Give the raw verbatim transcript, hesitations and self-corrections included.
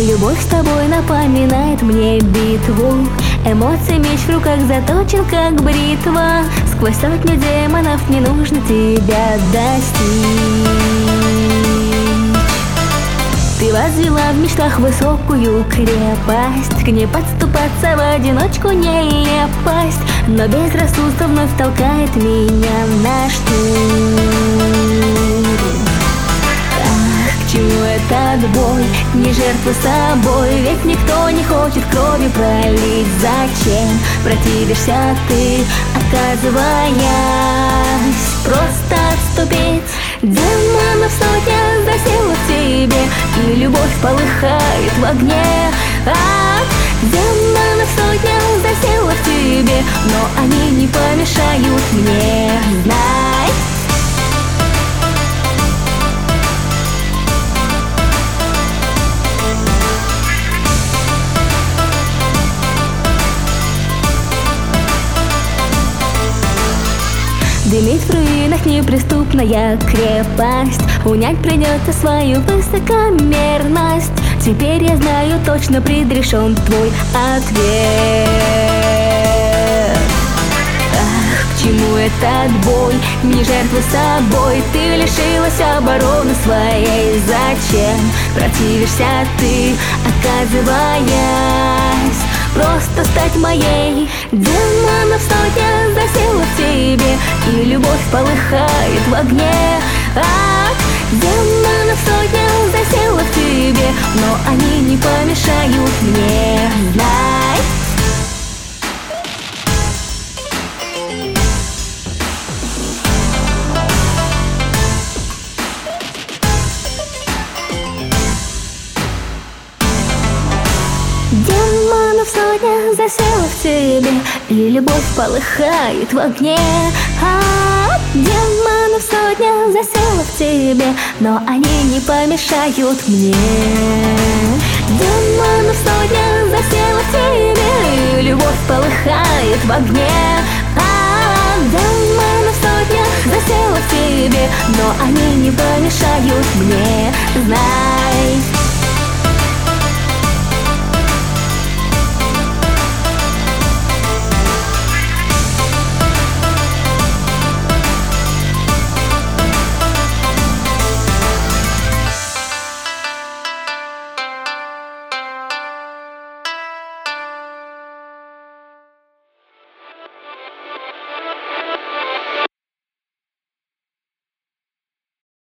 Любовь с тобой напоминает мне битву. Эмоции, меч в руках заточен, как бритва. Сквозь сотню демонов не нужно тебя достичь. Ты возвела в мечтах высокую крепость. К ней подступаться в одиночку нелепость. Но безрассудство вновь толкает меня на штурм. Ах, к чему этот бой? Не жертва собой, ведь никто не хочет крови пролить. Зачем противишься ты, оказываясь просто отступить? Демонов сотня засела в тебе, и любовь полыхает в огне. А, демонов сотня засела в тебе, но они не помешают мне. Знай. Дымит в руинах неприступная крепость. Унять придется свою высокомерность. Теперь я знаю, точно предрешен твой ответ. Ах, к чему этот бой? Не жертва собой, ты лишилась обороны своей. Зачем противишься ты, оказываясь просто стать моей? Демонов сотня засела в тебе, и любовь полыхает в огне. А, демонов сотня засела в тебе, но они не помешают мне. Знай. Демонов сотня засела в тебе, и любовь полыхает в огне. А, демонов сотня засела в тебе, но они не помешают мне. Демонов сотня засела в тебе, и любовь полыхает в огне. А, демонов сотня засела в тебе, но они не помешают мне. Знай.